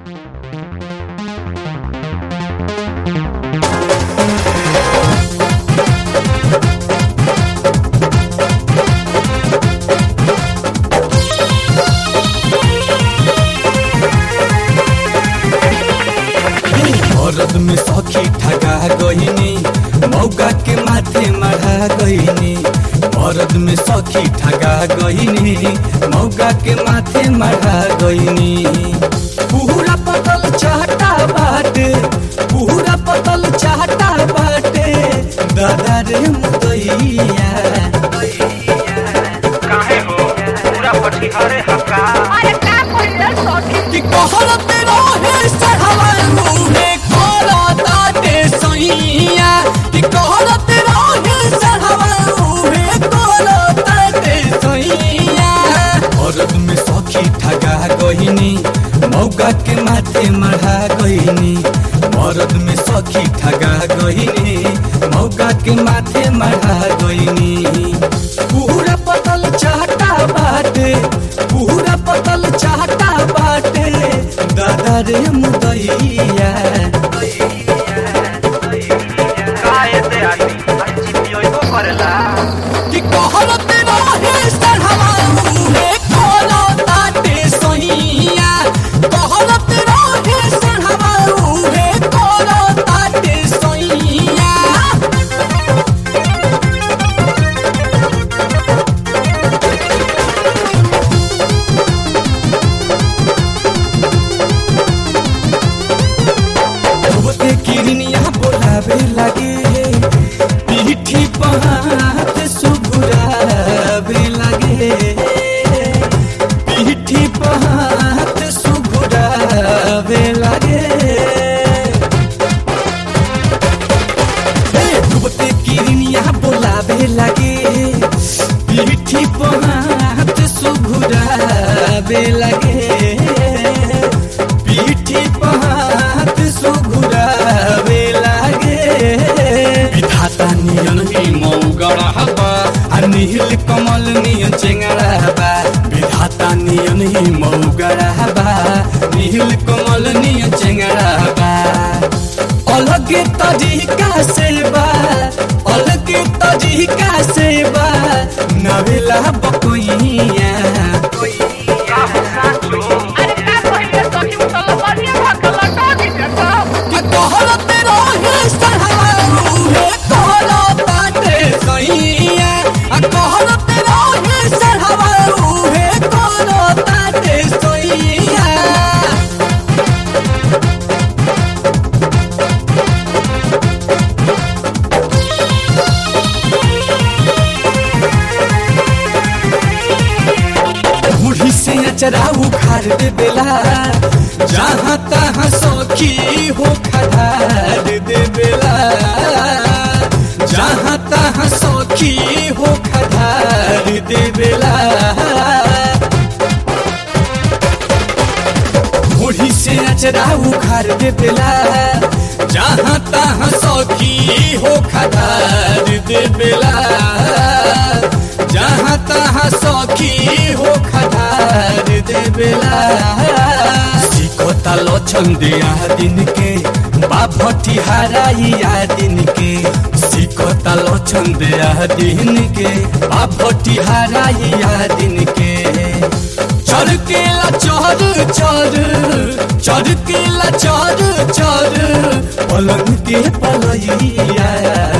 औरत में सखी ठगा गईनी मौका के माथे मढ़ा गईनी। औरत में सखी ठगा गईनी मौका के माथे मढ़ा गईनी। पूरा पतल चाहता बाटे पूरा पतल चाहता बाटे दादा रे मुदैया। काहे हो पूरा पठिहारे हका अरे का कइले सखी कि कहलत रहे चढ़ावा मुहे कोला ताते सैया। कि कहलत रहे चढ़ावा मुहे कोला ताते सैया। औरत में सखी ठगा गईनी मौका के माथे मढ़ा गईनी। औरत में सखी ठगा गईनी मौका के माथे मढ़ा गईनी। पूरा पतल चाहता बाटे पूरा पतल चाहता बाटे दादा रे मुदैया। काहे ते आती अच्छी पियोई को करेला कि कहलत रहे चढ़ावा मुहे कोला ताते सैया। कहलत रहे चढ़ावा मुहे कोला ताते सैया। धोते किरनिया बोलावे लगे पीठी पर हाथ सुघुरावे लगे। पीठी पर हाथ सुघुरावे लगे। धोते किरनिया बोलावे लगे पीठी पर हाथ सुघुरावे लगे। पीठी पर हाथ सुघुरावे लागे। विधाता नियन ही मौगड़ा बा आ नील कमल नियन चेंगड़ा बा। विधाता नियन ही मौगड़ा बा नील कमल नियन चेंगड़ा बा। अलगे तरीका से बा अलगे तरीका से बा नवेला बकोइया। अरे का कइले सखी उतल बढ़िया भकल टाकी के कि कहलत रहे चढ़ावा मुहे कोला ताते सैया। आ कहलत रहे चढ़ावा मुहे कोला ताते सैया। बूढ़ी से अचरा उखाड़ दे बेला जहाँ तहाँ सखी हो खदार दे बेला। जहाँ तहाँ सखी हो खदार दे बेला। बूढ़ी से अचरा उखाड़ दे बेला जहाँ तहाँ सखी हो खदार दे बेला। जहाँ तहाँ सखी हो खदार दे बेला। सिकोता लक्षण दिया दिन के बाभटी हराइया दिन के। सिकोता लक्षण दिया दिन के बाभटी हराइया दिन के। चढ़ केला चढ़ चढ़ चढ़ केला चढ़ चढ़ पलंग के पलैया।